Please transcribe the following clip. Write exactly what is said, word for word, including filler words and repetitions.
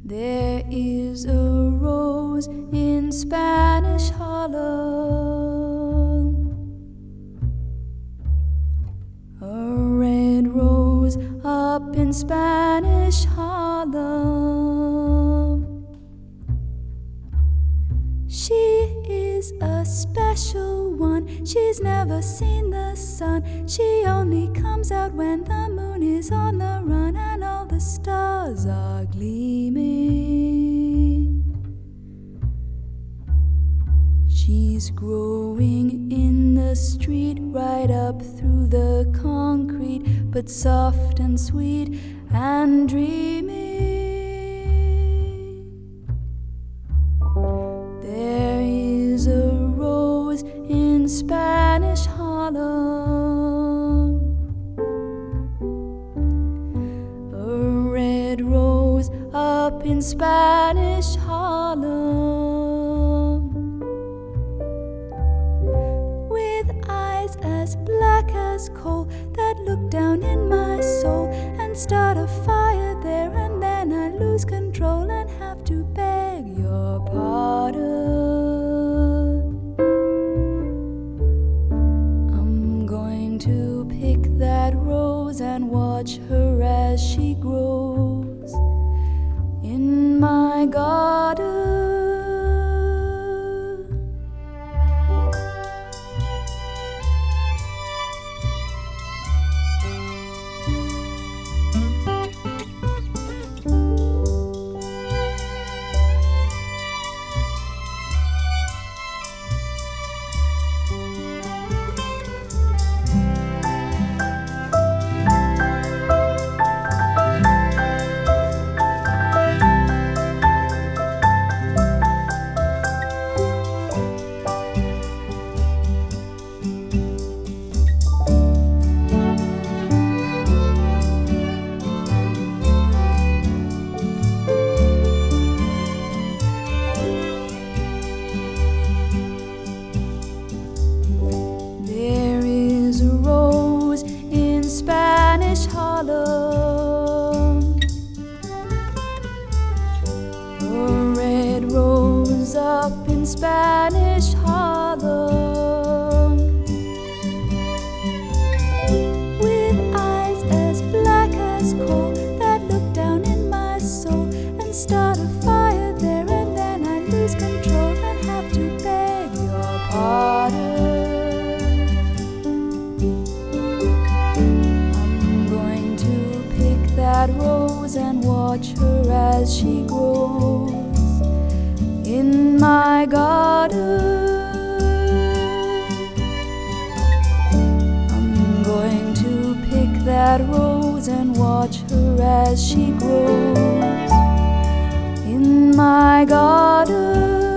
There is a rose in Spanish Harlem, a red rose up in Spanish Harlem. She is a special one, she's never seen the sun. She only comes out when the moon is on the run and all the stars are gleaming. She's growing in the street, right up through the concrete, but soft and sweet and dreaming. There is a rose in Spanish Harlem, a red rose up in Spanish Harlem, with eyes as black as coal that look down in my soul and start a fire there, and then I lose control and have to beg your pardon. I'm going to pick that rose and watch her as she grows in my garden. Harlem, a red rose up in Spanish Harlem, with eyes as black as coal that look down in my soul and start a fire there, and then I lose control and have to beg your pardon. That rose and watch her as she grows in my garden. I'm going to pick that rose and watch her as she grows in my garden.